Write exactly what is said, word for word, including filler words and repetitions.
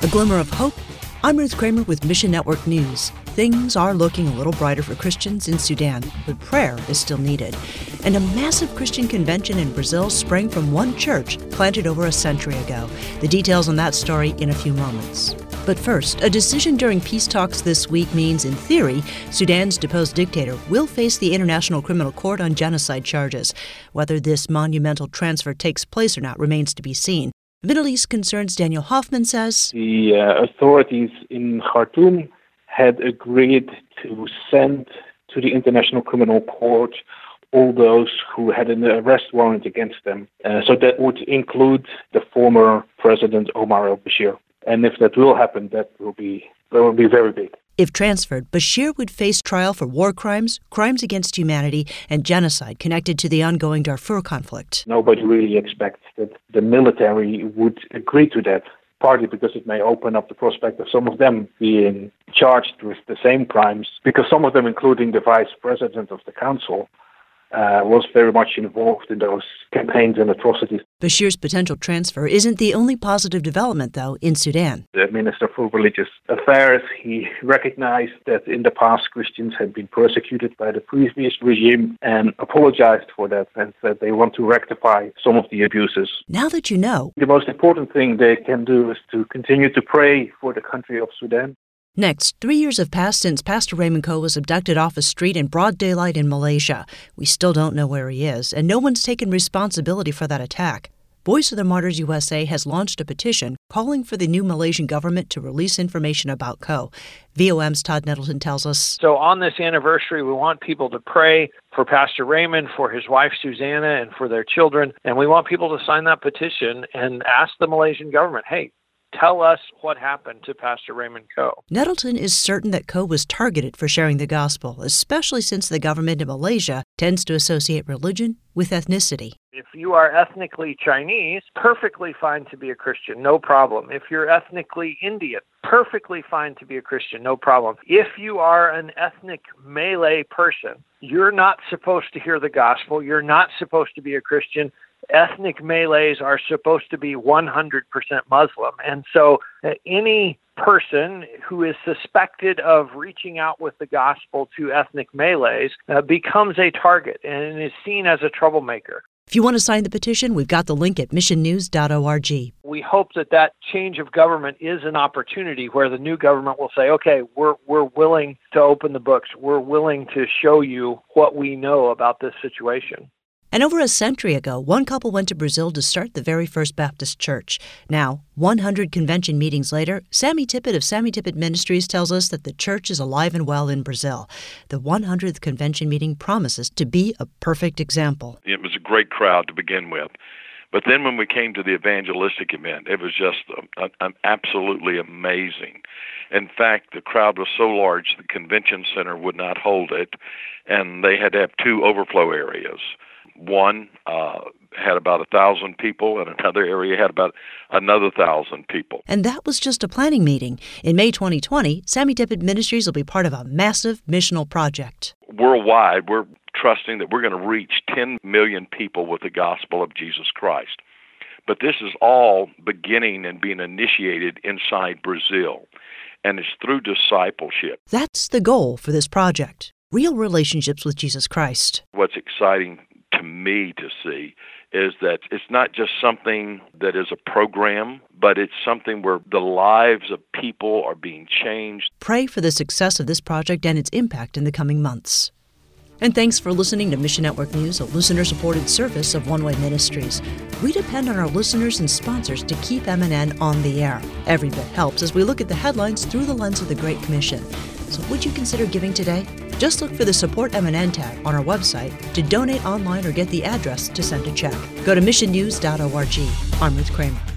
A glimmer of hope. I'm Ruth Kramer with Mission Network News. Things are looking a little brighter for Christians in Sudan, but prayer is still needed. And a massive Christian convention in Brazil sprang from one church planted over a century ago. The details on that story in a few moments. But first, a decision during peace talks this week means, in theory, Sudan's deposed dictator will face the International Criminal Court on genocide charges. Whether this monumental transfer takes place or not remains to be seen. Middle East Concerns Daniel Hoffman says the uh, authorities in Khartoum had agreed to send to the International Criminal Court all those who had an arrest warrant against them. Uh, so that would include the former President Omar al-Bashir. And if that will happen, that will be that will be very big. If transferred, Bashir would face trial for war crimes, crimes against humanity, and genocide connected to the ongoing Darfur conflict. Nobody really expects that the military would agree to that, partly because it may open up the prospect of some of them being charged with the same crimes, because some of them, including the vice president of the council, Uh, was very much involved in those campaigns and atrocities. Bashir's potential transfer isn't the only positive development, though, in Sudan. The Minister for Religious Affairs, he recognized that in the past Christians had been persecuted by the previous regime and apologized for that and said they want to rectify some of the abuses. Now that you know, the most important thing they can do is to continue to pray for the country of Sudan. Next, three years have passed since Pastor Raymond Coe was abducted off a street in broad daylight in Malaysia. We still don't know where he is, and no one's taken responsibility for that attack. Voice of the Martyrs U S A has launched a petition calling for the new Malaysian government to release information about Coe. V O M's Todd Nettleton tells us. So on this anniversary, we want people to pray for Pastor Raymond, for his wife Susanna, and for their children. And we want people to sign that petition and ask the Malaysian government, hey, tell us what happened to Pastor Raymond Coe. Nettleton is certain that Coe was targeted for sharing the gospel, especially since the government in Malaysia tends to associate religion with ethnicity. If you are ethnically Chinese, perfectly fine to be a Christian, no problem. If you're ethnically Indian, perfectly fine to be a Christian, no problem. If you are an ethnic Malay person, you're not supposed to hear the gospel, you're not supposed to be a Christian. Ethnic Malays are supposed to be one hundred percent Muslim. And so uh, any person who is suspected of reaching out with the gospel to ethnic Malays uh, becomes a target and is seen as a troublemaker. If you want to sign the petition, we've got the link at mission news dot org. We hope that that change of government is an opportunity where the new government will say, okay, we're we're willing to open the books. We're willing to show you what we know about this situation. And over a century ago, one couple went to Brazil to start the very first Baptist church. Now, one hundred convention meetings later, Sammy Tippett of Sammy Tippett Ministries tells us that the church is alive and well in Brazil. The one hundredth convention meeting promises to be a perfect example. It was a great crowd to begin with. But then when we came to the evangelistic event, it was just um, um, absolutely amazing. In fact, the crowd was so large, the convention center would not hold it, and they had to have two overflow areas. One uh, had about a thousand people, and another area had about another thousand people. And that was just a planning meeting. In May twenty twenty, Sammy Tippett Ministries will be part of a massive missional project. Worldwide, we're trusting that we're going to reach ten million people with the gospel of Jesus Christ. But this is all beginning and being initiated inside Brazil, and it's through discipleship. That's the goal for this project, real relationships with Jesus Christ. What's exciting to me to see is that it's not just something that is a program, but it's something where the lives of people are being changed. Pray for the success of this project and its impact in the coming months. And thanks for listening to Mission Network News, a listener-supported service of One Way Ministries. We depend on our listeners and sponsors to keep M N N on the air. Every bit helps as we look at the headlines through the lens of the Great Commission. So would you consider giving today? Just look for the Support M N N tab on our website to donate online or get the address to send a check. Go to mission news dot org. I'm Ruth Kramer.